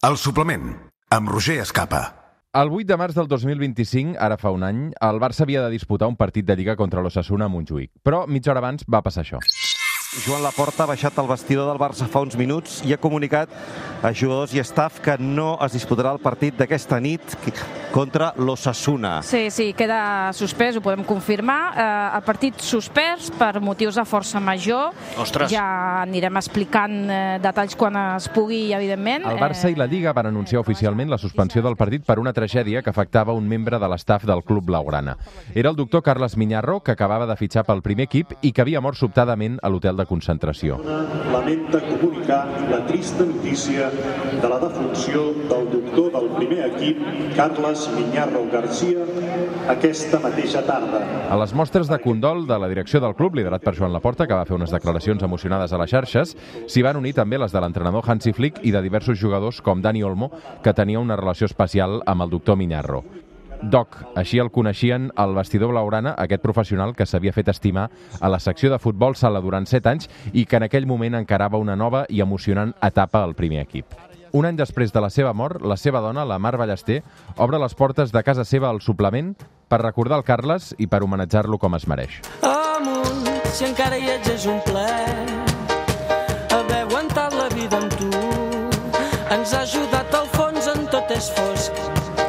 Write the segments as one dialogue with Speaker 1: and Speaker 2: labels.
Speaker 1: El suplement, amb Roger Escapa.
Speaker 2: El 8 de març del 2025, ara fa un any, el Barça havia de disputar un partit de Lliga contra l'Osasuna a Montjuïc. Però mitja hora abans va passar això.
Speaker 3: Joan Laporta ha baixat al vestidor del Barça fa uns minuts i ha comunicat a jugadors i staff que no es disputarà el partit d'aquesta nit contra l'Osasuna.
Speaker 4: Sí, queda suspès, ho podem confirmar. El partit suspès per motius de força major.
Speaker 5: Ostres.
Speaker 4: Ja anirem explicant detalls quan es pugui, evidentment.
Speaker 2: El Barça i la Lliga van anunciar oficialment la suspensió del partit per una tragèdia que afectava un membre de l'estaf del club blaugrana. Era el doctor Carles Miñarro, que acabava de fitxar pel primer equip i que havia mort sobtadament a l'hotel de concentració.
Speaker 6: Lamenta comunicar la trista notícia de la defunció del doctor del primer equip, Carles Miñarro García, aquesta mateixa tarda.
Speaker 2: A les mostres de condol de la direcció del club, liderat per Joan Laporta, que va fer unes declaracions emocionades a les xarxes, s'hi van unir també les de l'entrenador Hansi Flick i de diversos jugadors com Dani Olmo, que tenia una relació especial amb el doctor Miñarro. Doc, així el coneixien al vestidor blaugrana, aquest professional que s'havia fet estimar a la secció de futbol sala durant 7 anys i que en aquell moment encarava una nova i emocionant etapa al primer equip. Un any després de la seva mort, la seva dona, la Mar Ballester, obre les portes de casa seva al suplement per recordar el Carles i per homenatjar-lo com es mereix.
Speaker 7: Amunt, si encara hi ets és un plaer haver aguantat la vida amb tu. Ens ha ajudat al fons en tot és fosc.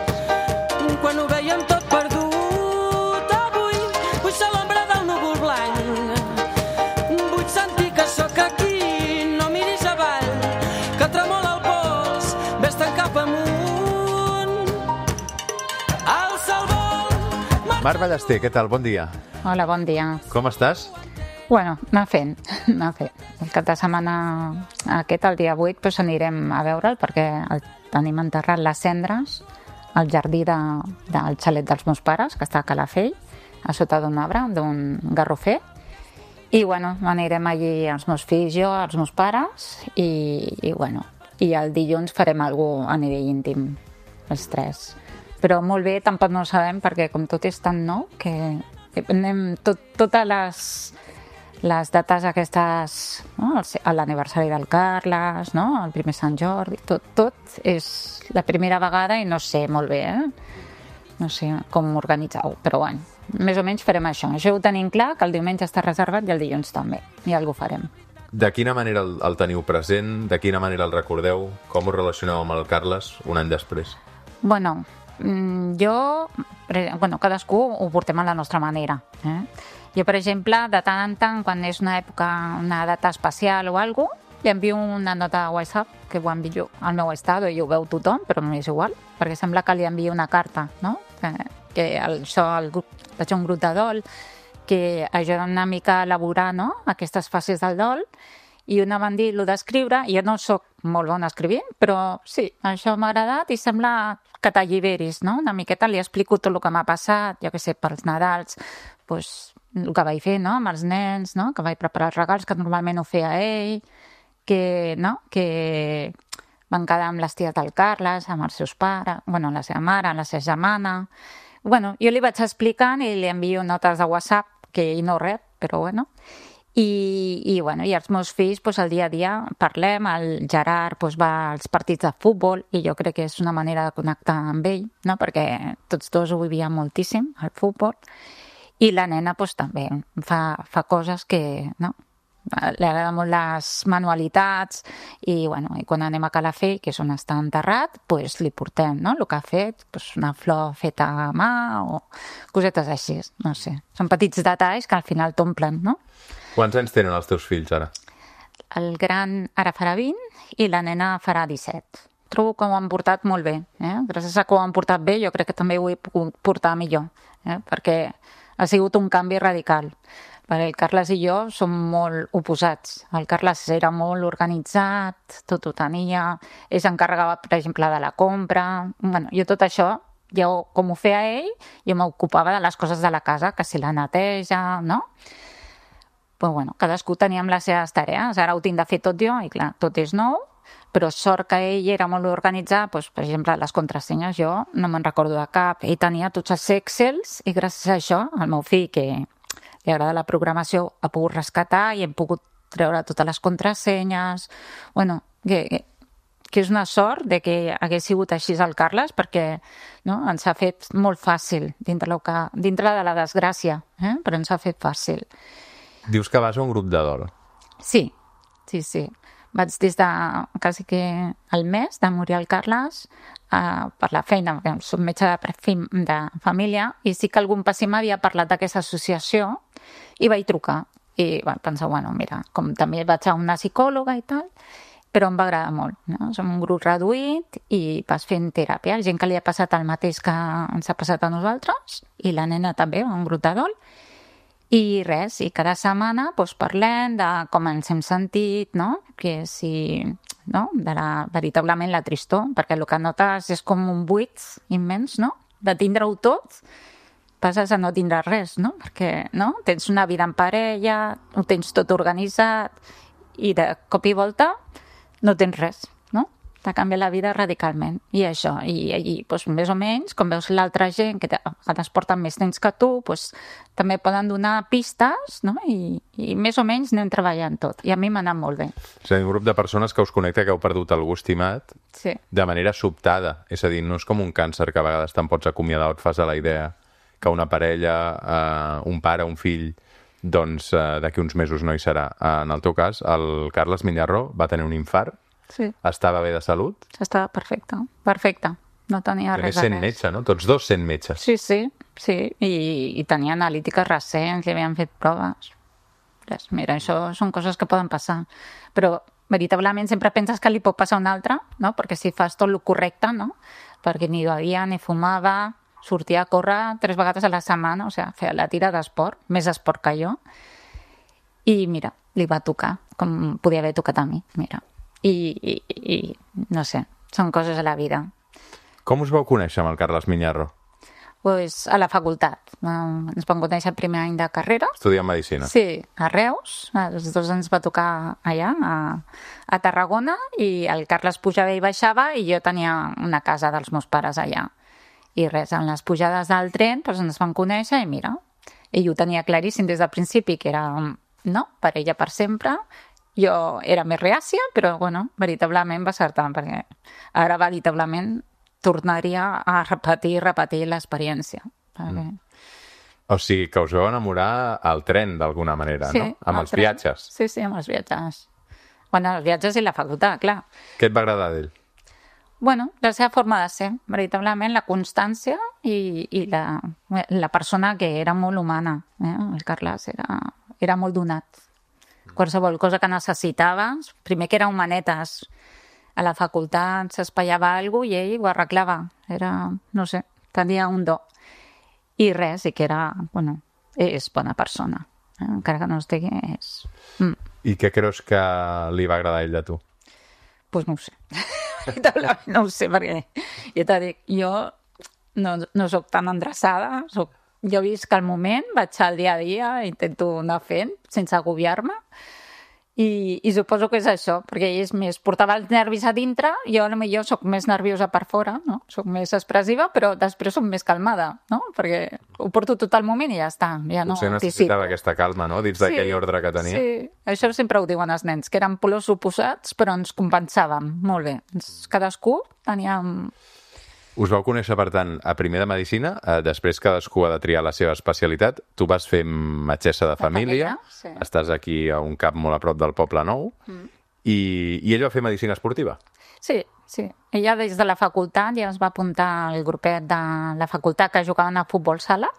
Speaker 7: Quan ho veiem tot perdut, avui vull ser l'ombra del núvol blanc. Vull sentir que sóc aquí, no miris avall, que tremola el pols, vés-te'n cap amunt. Alça el vol...
Speaker 8: Mar Ballester, què tal? Bon dia.
Speaker 9: Hola, bon dia.
Speaker 8: Com estàs?
Speaker 9: Bueno, anar fent. El cap de setmana aquest, el dia 8, doncs anirem a veure'l perquè tenim enterrat les cendres al jardí del xalet dels meus pares, que està a Calafell, a sota d'un arbre, d'un garrofer. I, bueno, anirem allí els meus fills, jo, els meus pares, i el dilluns farem alguna cosa a nivell íntim, els tres. Però molt bé, tampoc no ho sabem, perquè com tot és tan nou, que anem totes les dates aquestes, no? L'aniversari del Carles, no? El primer Sant Jordi, tot és la primera vegada i no sé molt bé, no sé com organitzar-ho, però bueno, més o menys farem això. Això ho tenim clar, que el diumenge està reservat i el dilluns també, i alguna cosa farem.
Speaker 8: De quina manera el teniu present? De quina manera el recordeu? Com us relacioneu amb el Carles un any després?
Speaker 9: Bueno, cadascú ho portem a la nostra manera, Jo, per exemple, de tant en tant, quan és una època, una data especial o alguna cosa, li envio una nota a WhatsApp, que ho envio al meu estado i ho veu tothom, però no és igual, perquè sembla que li envio una carta, no? Que això, vaig a un grup de dol, que ajuda una mica a elaborar, no?, aquestes fases del dol, i una van dir el d'escriure, i jo no sóc molt bona escrivint, però sí, això m'ha agradat i sembla que t'alliberis, no? Una miqueta li explico tot el que m'ha passat, jo què sé, pels Nadals, doncs el que vaig fer, no?, amb els nens, no?, que vaig preparar els regals, que normalment ho feia ell, que van quedar amb les ties del Carles, amb els seus pares, la seva mare, la seva germana. Jo li vaig explicant i li envio notes de WhatsApp, que ell no rep, però I els meus fills, el dia a dia parlem, el Gerard va als partits de futbol i jo crec que és una manera de connectar amb ell, no?, perquè tots dos ho vivíem moltíssim, el futbol, i la nena també fa coses que, no?, li agraden molt les manualitats i quan anem a Calafell, que és on està enterrat, li portem, no?, el que ha fet, una flor feta a mà o cosetes així, no sé. Són petits detalls que al final t'omplen, no?
Speaker 8: Quants anys tenen els teus fills ara?
Speaker 9: El gran ara farà 20 i la nena farà 17. Trobo que ho han portat molt bé. Gràcies a que ho han portat bé, jo crec que també ho he pogut portar millor, perquè ha sigut un canvi radical. Perquè el Carles i jo som molt oposats. El Carles era molt organitzat, tot ho tenia, ell s'encarregava, per exemple, de la compra. Jo tot això, com ho feia ell, jo m'ocupava de les coses de la casa, que si la neteja, no? Però cadascú teníem les seves tarees. Ara ho tinc de fer tot jo i clar, tot és nou, però sort que ell era molt organitzat, per exemple, les contrasenyes jo no me'n recordo de cap. Ell tenia tots els Excels i gràcies a això, el meu fill, que li agrada la programació, ha pogut rescatar i hem pogut treure totes les contrasenyes. que és una sort de que hagués sigut així el Carles, perquè ens ha fet molt fàcil dintre de la desgràcia, però ens ha fet fàcil.
Speaker 8: Dius que vas a un grup de dol.
Speaker 9: Sí. Vaig des de quasi que el mes de morir el Carles per la feina, perquè soc metge de família, i sí que algun pacient m'havia parlat d'aquesta associació i vaig trucar. I vaig pensar, mira, com també vaig a una psicòloga i tal, però em va agradar molt, no? Som un grup reduït i vas fent teràpia. Gent que li ha passat el mateix que ens ha passat a nosaltres, i la nena també, un grup de dol. I res, i cada setmana parlem de com ens hem sentit, no? Que si, no? Veritablement la tristor, perquè el que notes és com un buit immens, no? De tindre-ho tot, passes a no tindre res, no? Perquè tens una vida en parella, ho tens tot organitzat, i de cop i volta no tens res, no? T'ha canviat la vida radicalment. I això, i més o menys, com veus l'altra gent que es porten més temps que tu, també poden donar pistes, no? I més o menys anem treballant tot. I a mi m'ha anat molt bé.
Speaker 8: És a dir, un grup de persones que us connecta, que heu perdut algú estimat de manera sobtada. És a dir, no és com un càncer que a vegades te'n pots acomiadar o et fas a la idea que una parella, un pare, un fill, doncs d'aquí uns mesos no hi serà. En el teu cas, el Carles Miñarro va tenir un infart.
Speaker 9: Sí.
Speaker 8: Estava bé de salut?
Speaker 9: Estava perfecte. No tenia res a
Speaker 8: sent metge, no? Tots dos sent metges.
Speaker 9: Sí. I tenia analítiques recents, li havien fet proves. Mira, això són coses que poden passar. Però veritablement sempre penses que li pot passar a un altre, no? Perquè si fas tot el correcte, no? Perquè ni bevia, ni fumava, sortia a córrer 3 vegades a la setmana, o sigui, feia la tira d'esport, més esport que jo. I mira, li va tocar, com podia haver tocat a mi, mira. I no sé, són coses de la vida.
Speaker 8: Com us vau conèixer amb el Carles Miñarro?
Speaker 9: Pues a la facultat. Ens vam conèixer el primer any de carrera.
Speaker 8: Estudiant medicina.
Speaker 9: Sí, a Reus. Els dos ens va tocar allà, a Tarragona, i el Carles pujava i baixava, i jo tenia una casa dels meus pares allà. I res, en les pujades del tren ens vam conèixer i mira, ell ho tenia claríssim des del principi, que era parella per sempre. Jo era més reàcia, però veritablement va acertar, perquè ara veritablement tornaria a repetir l'experiència.
Speaker 8: O sigui, que us vau enamorar al tren, d'alguna manera, no? Amb els viatges.
Speaker 9: Sí, amb els viatges. Els viatges i la facultat, clar.
Speaker 8: Què et va agradar d'ell?
Speaker 9: La seva forma de ser, veritablement, la constància i la persona que era molt humana. El Carles era molt donat. Qualsevol cosa que necessitaves, primer que era humanetes, a la facultat s'espaiava alguna cosa i ell ho arreglava. Era, no sé, tenia un do. I res, i que era, és bona persona. Encara que no estigui, és...
Speaker 8: I què creus que li va agradar a ell de tu?
Speaker 9: Doncs no ho sé. No ho sé, perquè ja t'ho dic, jo no soc tan endreçada, jo visc el moment, vaig al dia a dia, intento anar fent sense agobiar-me, i suposo que és això, perquè ell és més, portava els nervis a dintre, jo potser soc més nerviosa per fora, no? Soc més expressiva, però després soc més calmada, no? Perquè ho porto tot el moment i ja està.
Speaker 8: Potser necessitava aquesta calma, no? Dins d'aquell ordre que tenia.
Speaker 9: Sí, això sempre ho diuen els nens, que eren polors oposats, però ens compensàvem molt bé. Cadascú teníem...
Speaker 8: Us vau conèixer, per tant, a primer de medicina, després cadascú ha de triar la seva especialitat. Tu vas fer metgessa de família,
Speaker 9: sí.
Speaker 8: Estàs aquí a un cap molt a prop del Poble Nou, i ell va fer medicina esportiva.
Speaker 9: Sí. Ella des de la facultat ja es va apuntar al grupet de la facultat que jugaven a futbol sala,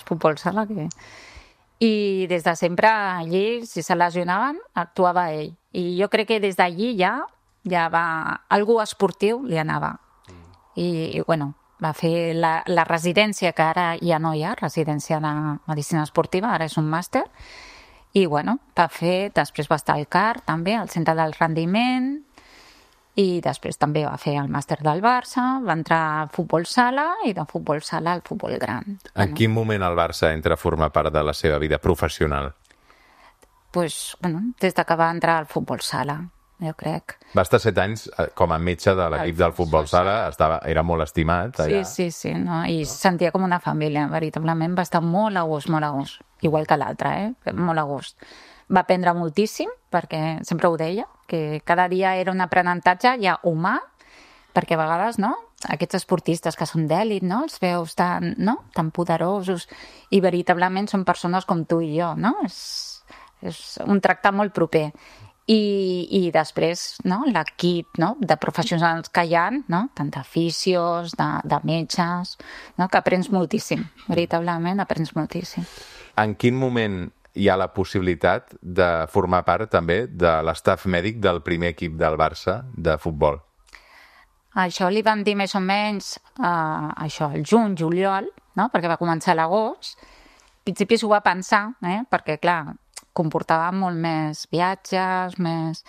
Speaker 9: i des de sempre allí, si se lesionaven, actuava ell. I jo crec que des d'allí ja va... Algú esportiu li anava. I va fer la residència, que ara ja no hi ha, residència de medicina esportiva, ara és un màster, i va fer, després va estar al CAR, també, al centre del rendiment, i després també va fer el màster del Barça, va entrar a futbol sala, i de futbol sala al futbol gran.
Speaker 8: En quin moment el Barça entra a formar part de la seva vida professional?
Speaker 9: Des que va entrar al futbol sala, jo crec.
Speaker 8: Va estar 7 anys com a metge de l'equip del futbol sala, era molt estimat allà.
Speaker 9: Sí, i sentia com una família, veritablement va estar molt a gust, igual que l'altre, molt a gust. va aprendre moltíssim, perquè sempre ho deia, que cada dia era un aprenentatge ja humà, perquè a vegades, no?, aquests esportistes que són d'èlit, no?, els veus tan poderosos i veritablement són persones com tu i jo, no? És un tracte molt proper. I després, no?, l'equip, no?, de professionals que hi ha, no?, tant d'oficios, de metges, no?, que aprens moltíssim, veritablement aprens moltíssim.
Speaker 8: En quin moment hi ha la possibilitat de formar part també de l'estaf mèdic del primer equip del Barça de futbol?
Speaker 9: Això li van dir més o menys el juny, juliol, no?, perquè va començar a l'agost. Al principi s'ho va pensar, perquè, clar, comportava molt més viatges, més...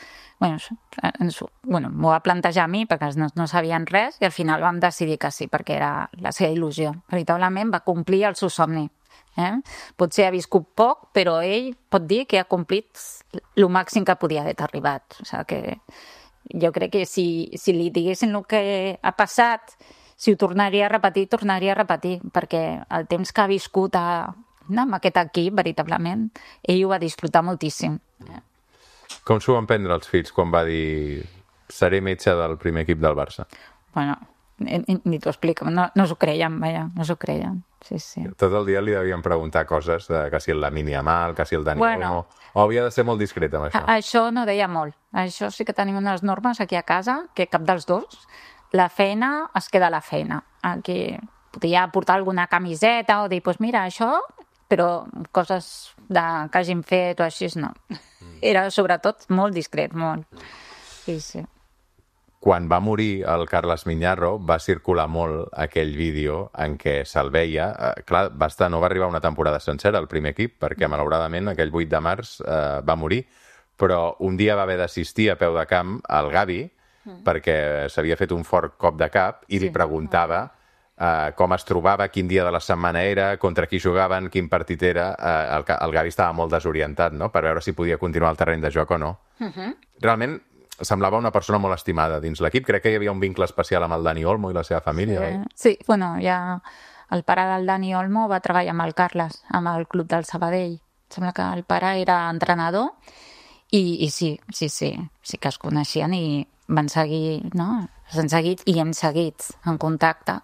Speaker 9: M'ho va plantejar a mi perquè no sabien res i al final vam decidir que sí, perquè era la seva il·lusió. Veritablement va complir el seu somni. Potser ha viscut poc, però ell pot dir que ha complit el màxim que podia haver arribat. O sigui que jo crec que si li diguessin el que ha passat, si ho tornaria a repetir, perquè el temps que ha viscut amb aquest equip, veritablement, ell ho va disfrutar moltíssim.
Speaker 8: Com s'ho van prendre els fills quan va dir seré metge del primer equip del Barça?
Speaker 9: Bueno, ni t'ho explico, no s'ho creien, no s'ho creien, sí.
Speaker 8: Tot el dia li devien preguntar coses, que si el Lamine Yamal, que si el Dani Olmo... O havia de ser molt discret amb això?
Speaker 9: Això no deia molt. Això sí que tenim unes normes aquí a casa, que cap dels dos, la feina es queda a la feina. Aquí podia portar alguna camiseta o dir, doncs mira, això... però coses que hagin fet o així, no. Era, sobretot, molt discret, molt. Sí.
Speaker 8: Quan va morir el Carles Miñarro, va circular molt aquell vídeo en què se'l veia. Clar, no va arribar una temporada sencera al primer equip, perquè, malauradament, aquell 8 de març va morir. Però un dia va haver d'assistir a peu de camp al Gavi, perquè s'havia fet un fort cop de cap, i li preguntava... com es trobava, quin dia de la setmana era, contra qui jugaven, quin partit era. El Gavi estava molt desorientat, no?, per veure si podia continuar al terreny de joc o no. Realment semblava una persona molt estimada dins l'equip. Crec que hi havia un vincle especial amb el Dani Olmo i la seva família, oi?
Speaker 9: Sí, ja el pare del Dani Olmo va treballar amb el Carles, amb el club del Sabadell. Sembla que el pare era entrenador i sí que es coneixien i van seguir, no?, s'han seguit i hem seguit en contacte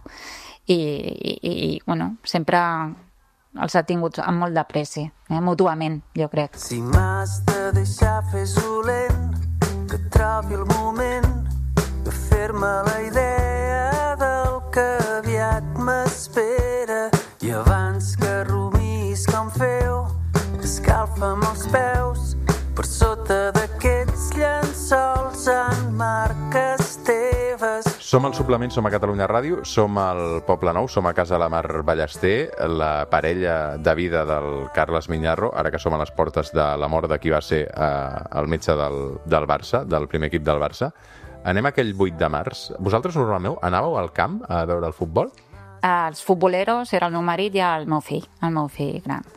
Speaker 9: i sempre els ha tingut amb molt d'apreci, mútuament, jo crec.
Speaker 7: Si m'has de deixar fes-ho lent, que trobi el moment de fer-me la idea del que aviat m'espera i abans que rumis com feu, escalfa'm els peus per sota d'aquests llençols en marques teves.
Speaker 8: Som al Suplement, som a Catalunya Ràdio, som al Poble Nou, som a Casa la Mar Ballester, la parella de vida del Carles Miñarro, ara que som a les portes de la mort de qui va ser el metge del Barça, del primer equip del Barça. Anem a aquell 8 de març. Vosaltres normalment anàveu al camp a veure el futbol?
Speaker 9: Els futboleros era el meu marit i el meu fill gran.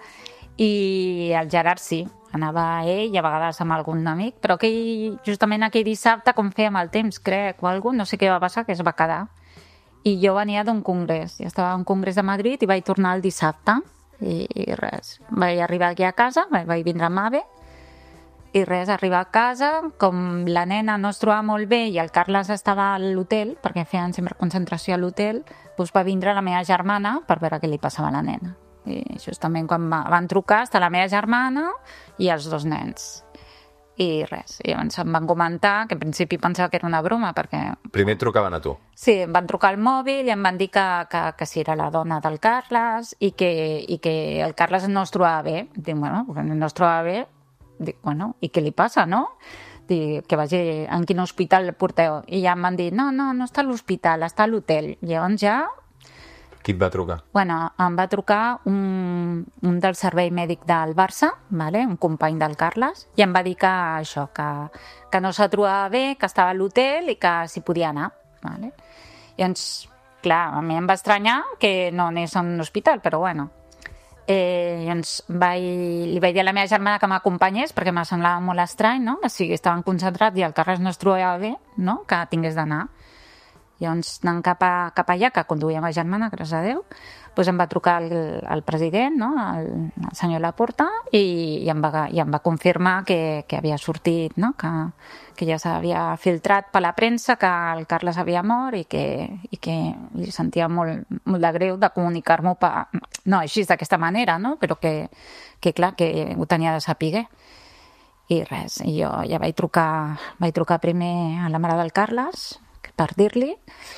Speaker 9: I el Gerard sí, anava ell i a vegades amb algun amic, però justament aquell dissabte, com fèiem el temps, crec, o alguna, no sé què va passar, que es va quedar. I jo venia d'un congrés, jo estava a un congrés de Madrid i vaig tornar el dissabte, i res. Vaig arribar aquí a casa, vaig vindre amb AVE, i res, arribar a casa, com la nena no es trobava molt bé i el Carles estava a l'hotel, perquè feien sempre concentració a l'hotel, doncs va vindre la meva germana per veure què li passava a la nena. I justament quan van trucar està la meva germana i els dos nens. I res, i llavors em van comentar que en principi pensava que era una broma perquè...
Speaker 8: Primer et trucaven a tu?
Speaker 9: Sí, em van trucar al mòbil i em van dir que si era la dona del Carles i que el Carles no es trobava bé. Dic, bueno, no es trobava bé, dic, bueno, i què li passa, no? Dic, que vagi en quin hospital el porteu. I ja em van dir, no està a l'hospital, està a l'hotel. Llavors ja...
Speaker 8: Qui et va trucar?
Speaker 9: Bueno, em va trucar un del servei mèdic del Barça, vale? Un company del Carles, i em va dir que això, que no se trobava bé, que estava a l'hotel i que s'hi podia anar. Vale? I doncs, clar, a mi em va estranyar que no anés a un hospital, però bueno. Llavors li vaig dir a la meva germana que m'acompanyés perquè me semblava molt estrany, no? Que si estaven concentrats i el Carles no es trobava bé, no? Que tingués d'anar. Llavors, anant cap allà, que conduïa ma germana, gràcies a Déu, doncs em va trucar el president, no? el senyor Laporta, i em va confirmar que havia sortit, no? que ja s'havia filtrat per la premsa, que el Carles havia mort i que li sentia molt de greu de comunicar-m'ho, no així d'aquesta manera, no? Però que clar, que ho tenia de saber. I res, jo ja vaig trucar primer a la mare del Carles per dir-li,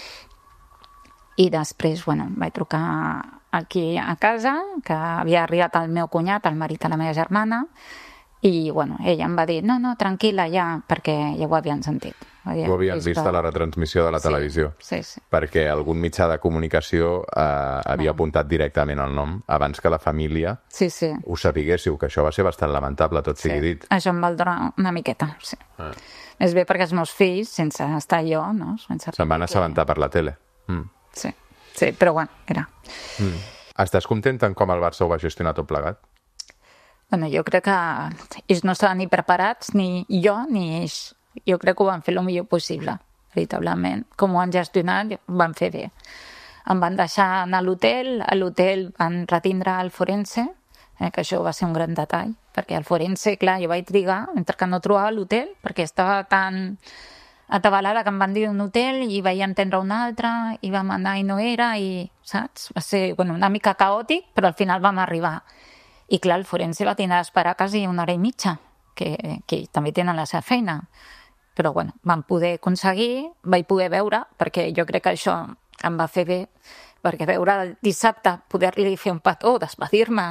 Speaker 9: i després, vaig trucar aquí a casa, que havia arribat el meu cunyat, el marit de la meva germana, i, ella em va dir, no, tranquil·la ja, perquè ja ho havien sentit.
Speaker 8: Ho havien vist a la retransmissió de la televisió.
Speaker 9: Sí.
Speaker 8: Perquè algun mitjà de comunicació havia apuntat directament el nom abans que la família ho sapiguéssiu, que això va ser bastant lamentable, tot sigui dit.
Speaker 9: Això em va donar una miqueta, sí. És bé perquè els meus fills, sense estar jo, no?
Speaker 8: Se'n van assabentar per la tele.
Speaker 9: Sí, però era.
Speaker 8: Estàs contenta en com el Barça ho va gestionar tot plegat?
Speaker 9: Jo crec que ells no estaven ni preparats, ni jo, ni ells. Jo crec que ho van fer el millor possible, veritablement. Com ho han gestionat, ho van fer bé. Em van deixar anar a l'hotel van retindre el forense, que això va ser un gran detall, perquè el forense, clar, jo vaig trigar, entre que no trobava l'hotel, perquè estava tan atabalada que em van dir un hotel i vaig entendre un altre, i vam anar i no era, i saps? Va ser una mica caòtic, però al final vam arribar. I clar, el forense va tenir d'esperar quasi una hora i mitja, que també tenen la seva feina. Però vam poder aconseguir, vaig poder veure, perquè jo crec que això em va fer bé, perquè veure el dissabte, poder-li fer un petó, despedir-me,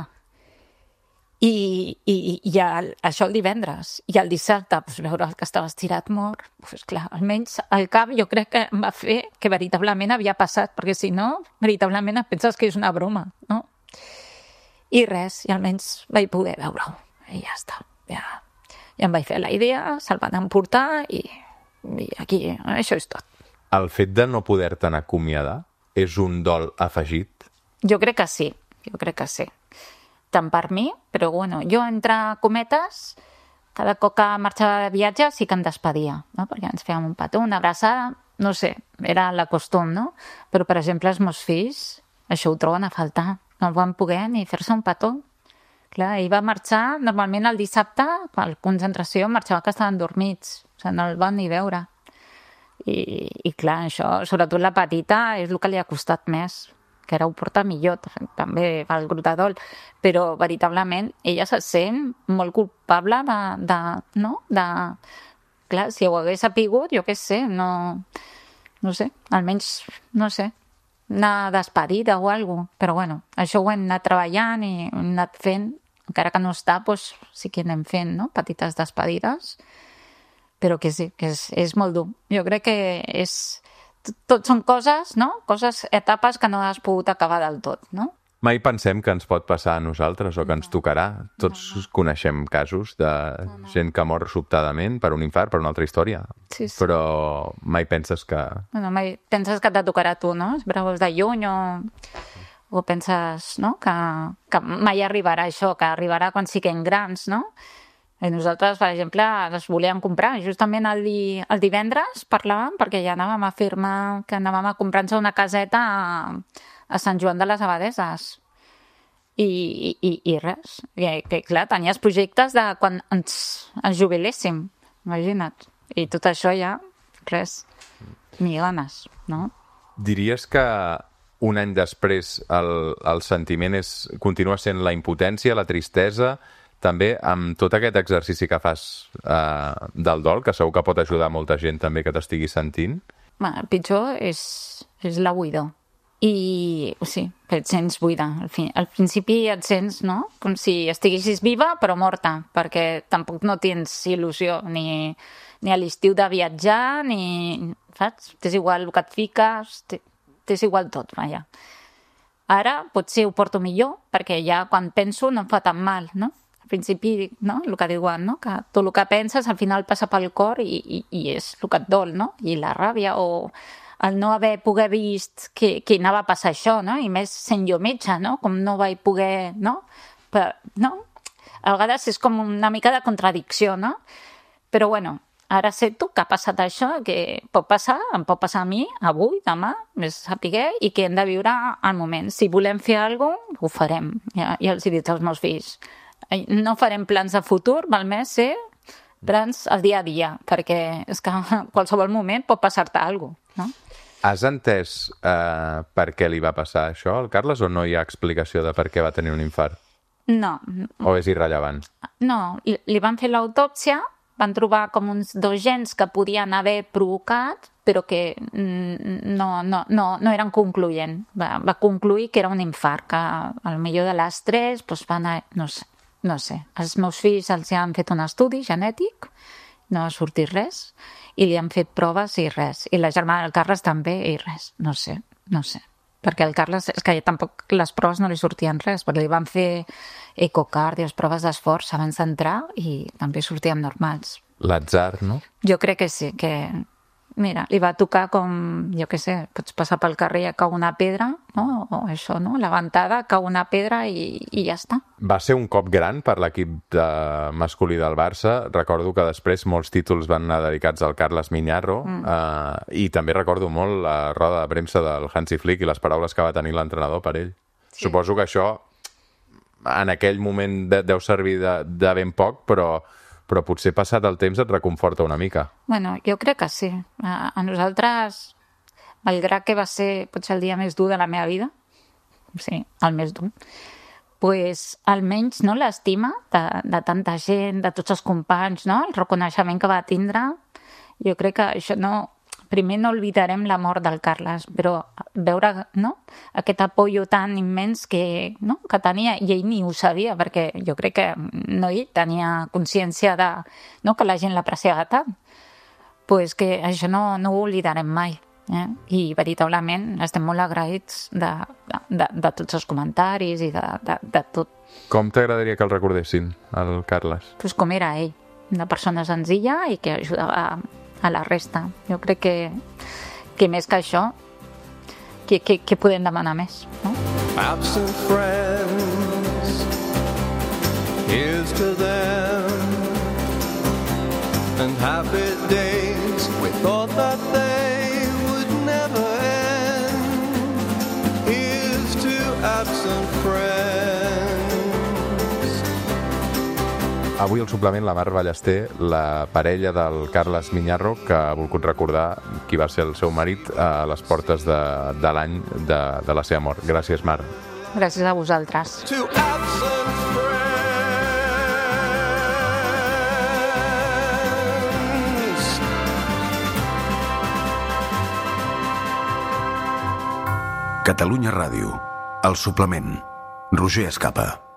Speaker 9: i això el divendres, i el dissabte veure el que estava estirat mort, clar, almenys al cap jo crec que em va fer que veritablement havia passat, perquè si no, veritablement et penses que és una broma, no? I res, i almenys vaig poder veure-ho, i ja està, ja em vaig fer la idea, se'l van emportar, i aquí, això és tot.
Speaker 8: El fet de no poder-te'n acomiadar és un dol afegit?
Speaker 9: Jo crec que sí. Tant per mi, però jo entre cometes, cada cop que marxava de viatge sí que em despedia, no? Perquè ens fèiem un petó, una abraçada, no sé, era la costum, no? Però, per exemple, els meus fills això ho troben a faltar, no el van poder ni fer-se un petó. Clar, ell va marxar, normalment el dissabte, per la concentració, marxava que estaven dormits, o sigui, no el van ni veure. I clar, això, sobretot la petita, és el que li ha costat més, que ara ho porta millor, també fa el grutadol, però veritablement ella se sent molt culpable clar, si ho hagués sapigut, jo què sé, no sé, almenys, no sé, una despedida o alguna cosa, però això ho hem anat treballant i hem anat fent, encara que no està, doncs sí que anem fent, no?, petites despedides, però que sí, que és molt dur. Jo crec que tot són coses, no?, etapes que no has pogut acabar del tot, no?
Speaker 8: Mai pensem que ens pot passar a nosaltres o que ens tocarà. Tots coneixem casos de gent que mor sobtadament per un infart, per una altra història.
Speaker 9: Sí.
Speaker 8: Però mai penses que...
Speaker 9: Mai penses que te tocarà a tu, no? Es veus de lluny o penses, no?, que mai arribarà això, que arribarà quan siguem grans, no? I nosaltres, per exemple, les volíem comprar. Justament el divendres parlàvem, perquè ja anàvem a firmar que anàvem a comprar-nos una caseta a Sant Joan de les Abadeses. I res. Que clar, tenies projectes de quan ens jubiléssim, imagina't. I tot això ja, res, ni ganes, no?
Speaker 8: Diries que un any després el sentiment continua sent la impotència, la tristesa, també amb tot aquest exercici que fas del dol, que segur que pot ajudar molta gent també que t'estigui sentint?
Speaker 9: El pitjor és la buidor. I sí, que et sents buida. Al principi et sents, no?, com si estiguessis viva però morta, perquè tampoc no tens il·lusió ni a l'estiu de viatjar, ni, saps? T'és igual el que et fiques, t'és igual tot, vaja. Ara potser ho porto millor, perquè ja quan penso no em fa tan mal, no? Al principi, no?, el que diuen, no?, que tot el que penses al final passa pel cor i és el que et dol, no? I la ràbia o el no haver poder vist que anava a passar això, no? I més sent jo metge, no? Com no vaig poder, no? Però, no? A vegades és com una mica de contradicció, no? Però, ara sento que ha passat això, que pot passar, em pot passar a mi, avui, demà, més sapiguer, i que hem de viure al moment. Si volem fer alguna cosa, ho farem. Ja els he dit als meus fills. No farem plans de futur, val més ser plans al dia a dia, perquè és que en qualsevol moment pot passar-te alguna cosa, no?
Speaker 8: Has entès per què li va passar això al Carles o no hi ha explicació de per què va tenir un infart?
Speaker 9: No.
Speaker 8: O és irrellevant?
Speaker 9: No, li van fer l'autòpsia, van trobar com uns 2 gens que podien haver provocat, però que no eren concloents. Va concluir que era un infart, que al millor de l'estrès van a... No sé. Els meus fills els han fet un estudi genètic, no ha sortit res, i li han fet proves i res. I la germana del Carles també i res. No sé. Perquè el Carles, és que tampoc les proves no li sortien res, perquè li van fer ecocardios, proves d'esforç abans d'entrar i també sortien normals.
Speaker 8: L'atzar, no?
Speaker 9: Jo crec que sí, que... Mira, li va tocar com, jo què sé, pots passar pel carrer i cau una pedra, no? O això, no? La ventada, cau una pedra i ja està.
Speaker 8: Va ser un cop gran per l'equip masculí del Barça. Recordo que després molts títols van anar dedicats al Carles Miñarro i també recordo molt la roda de premsa del Hansi Flick i les paraules que va tenir l'entrenador per ell. Sí. Suposo que això en aquell moment deu servir de ben poc, però potser passat el temps et reconforta una mica.
Speaker 9: Bueno, jo crec que sí. A nosaltres, malgrat que va ser potser el dia més dur de la meva vida, sí, el més dur, pues, almenys no l'estima de tanta gent, de tots els companys, no? El reconeixement que va tindre, jo crec que això no... Primer no oblidarem la mort del Carles, però veure, no?, aquest apoyo tan immens que tenia, i ell ni ho sabia, perquè jo crec que no ell tenia consciència de que la gent l'apreciava tant. Pues que això no ho oblidarem mai. I veritablement estem molt agraïts de tots els comentaris i de tot.
Speaker 8: Com t'agradaria que el recordessin, el Carles?
Speaker 9: Pues com era ell, una persona senzilla i que ajudava a la resta. Jo crec que més que això, que podem demanar més, no?
Speaker 5: Absent friends, here's to them, and happy days we thought that they would never end. Here's to absent friends.
Speaker 8: Avui al suplement la Mar Ballester, la parella del Carles Miñarro, que ha volgut recordar qui va ser el seu marit a les portes de l'any de la seva mort. Gràcies, Mar.
Speaker 9: Gràcies a vosaltres.
Speaker 1: Catalunya Ràdio. El suplement. Roger Escapa.